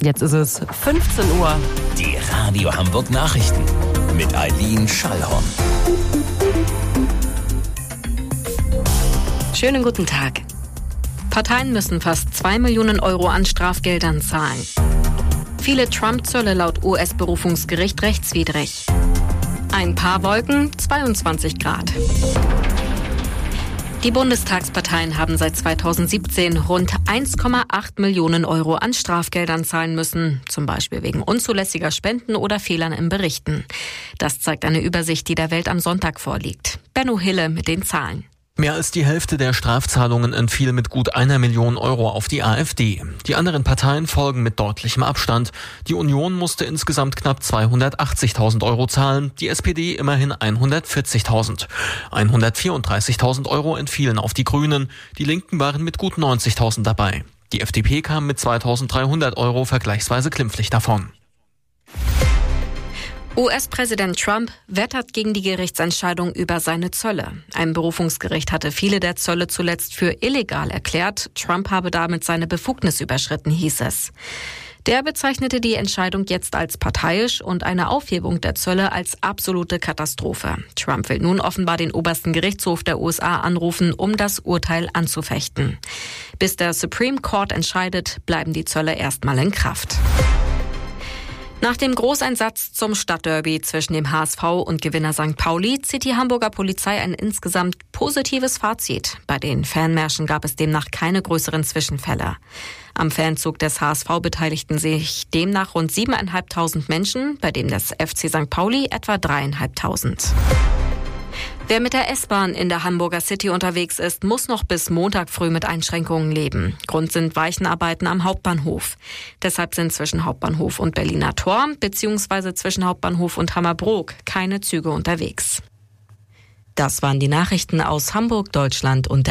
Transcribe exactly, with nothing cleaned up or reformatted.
Jetzt ist es fünfzehn Uhr. Die Radio Hamburg Nachrichten mit Eileen Schallhorn. Schönen guten Tag. Parteien müssen fast zwei Millionen Euro an Strafgeldern zahlen. Viele Trump-Zölle laut U S-Berufungsgericht rechtswidrig. Ein paar Wolken, zweiundzwanzig Grad. Die Bundestagsparteien haben seit zweitausendsiebzehn rund eins Komma acht Millionen Euro an Strafgeldern zahlen müssen, zum Beispiel wegen unzulässiger Spenden oder Fehlern im Berichten. Das zeigt eine Übersicht, die der Welt am Sonntag vorliegt. Benno Hille mit den Zahlen. Mehr als die Hälfte der Strafzahlungen entfiel mit gut einer Million Euro auf die AfD. Die anderen Parteien folgen mit deutlichem Abstand. Die Union musste insgesamt knapp zweihundertachtzigtausend Euro zahlen, die S P D immerhin hundertvierzigtausend. hundertvierunddreißigtausend Euro entfielen auf die Grünen, die Linken waren mit gut neunzigtausend dabei. Die F D P kam mit zweitausenddreihundert Euro vergleichsweise glimpflich davon. U S-Präsident Trump wettert gegen die Gerichtsentscheidung über seine Zölle. Ein Berufungsgericht hatte viele der Zölle zuletzt für illegal erklärt. Trump habe damit seine Befugnis überschritten, hieß es. Der bezeichnete die Entscheidung jetzt als parteiisch und eine Aufhebung der Zölle als absolute Katastrophe. Trump will nun offenbar den obersten Gerichtshof der U S A anrufen, um das Urteil anzufechten. Bis der Supreme Court entscheidet, bleiben die Zölle erstmal in Kraft. Nach dem Großeinsatz zum Stadtderby zwischen dem H S V und Gewinner Sankt Pauli zieht die Hamburger Polizei ein insgesamt positives Fazit. Bei den Fanmärschen gab es demnach keine größeren Zwischenfälle. Am Fanzug des H S V beteiligten sich demnach rund siebeneinhalbtausend Menschen, bei dem des F C Sankt Pauli etwa dreieinhalbtausend. Wer mit der S-Bahn in der Hamburger City unterwegs ist, muss noch bis Montag früh mit Einschränkungen leben. Grund sind Weichenarbeiten am Hauptbahnhof. Deshalb sind zwischen Hauptbahnhof und Berliner Tor bzw. zwischen Hauptbahnhof und Hammerbrook keine Züge unterwegs. Das waren die Nachrichten aus Hamburg, Deutschland und